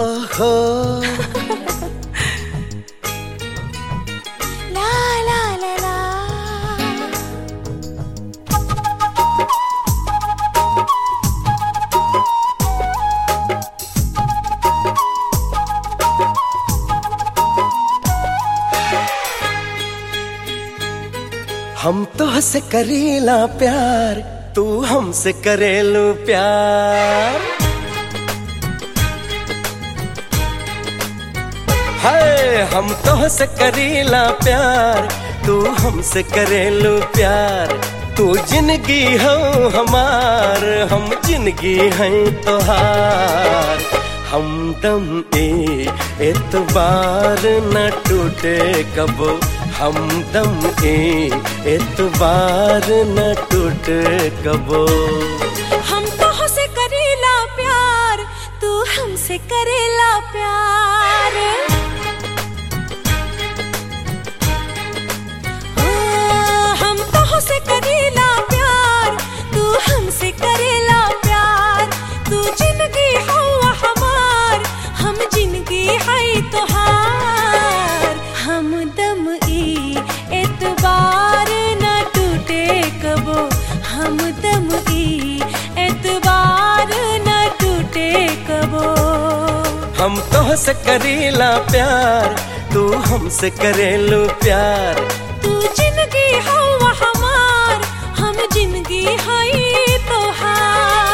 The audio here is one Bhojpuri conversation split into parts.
ओहो ला ला ला ला। हम तो से करेला प्यार, तू हमसे करेलू प्यार। हाय हम तो से करेला प्यार, तू हमसे करेलू प्यार। तू जिंदगी हो हमार, हम जिंदगी हैं तोहार। हमदम एतबार न टूटे कबो, हमदम एतबार न टूटे कबो। हम तो से करेला प्यार, तू हमसे करेला प्यार। हम तो से करेला प्यार, तू हमसे करेला प्यार। तू जिंदगी हो हमार, हम जिंदगी है तोहार। हमदम एतबार न टूटे कबो, हमदम एतबार न टूटे कबो। हम तो से करेला प्यार, तू हमसे करेलू प्यार। तू जिंदगी हो हमार, हम जिंदगी है तोहार।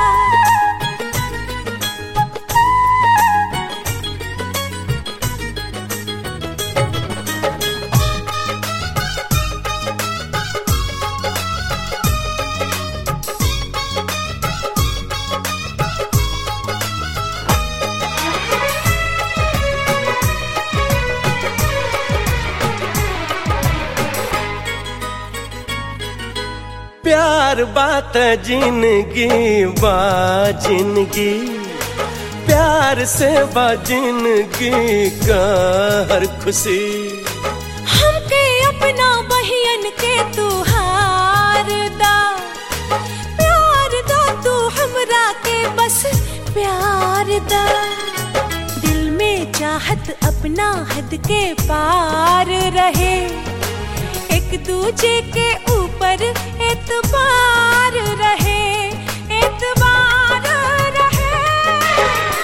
प्यार बात जिंदगी बा जिंदगी, प्यार से बा जिंदगी का हर खुशी। हमके अपना बहियन के तू हार दा, प्यार दा तू हमरा के बस प्यार दा। दिल में चाहत अपना हद के पार रहे, एक दूजे के ऊपर एतबार रहे, एतबार रहे।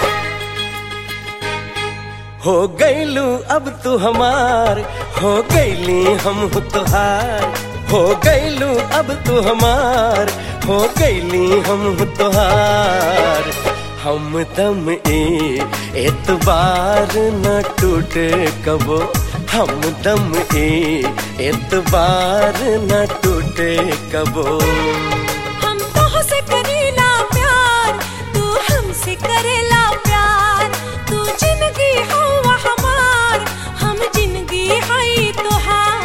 हो गईलू अब तू हमार, हो गईली हम तुहार। हो गईलू अब तू हमार, हो गईली हम तुहार। हमदम एतबार न टूटे कबो, हमदम एतबार न टूटे कबो। हम तो से करेला प्यार, तू हमसे करेला प्यार। तू जिंदगी हो हमार, हम जिंदगी है तोहार।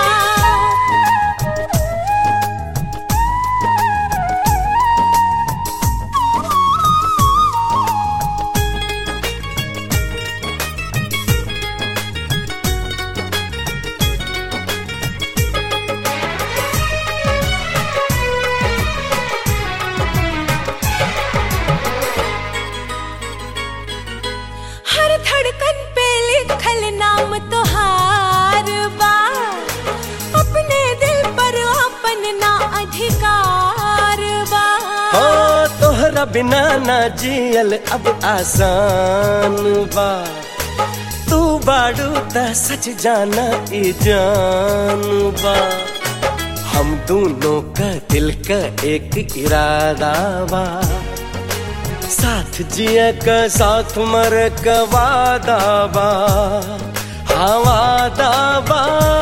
हर धड़कन पे लिखल नाम तोहार बा, अपने दिल पर अपन ना अधिकार बा। हो तोहरा बिना ना जियल अब आसान बा। तू बाड़ू ता सच जाना ई जान बा। हम दोनों का दिल का एक इरादा बा, साथ जिया का साथ मर का वादा बा। हाँ वादा बा।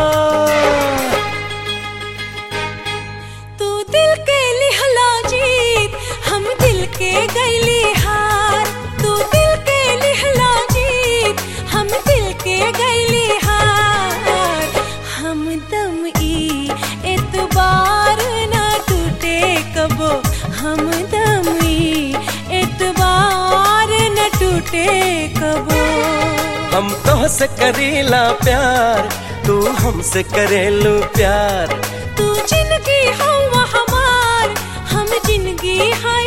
तू दिल के लिहला जीत, हम दिल के गईली हार। तू दिल के लिहला जीत, हम दिल के गईली हार। हमदम एतबार न टूटे कबो, हमदम एतबार न टूटे कबो। हम तो से करेला प्यार, तू हमसे करेलू प्यार। तू जिंदगी हो हमार, हम जिंदगी है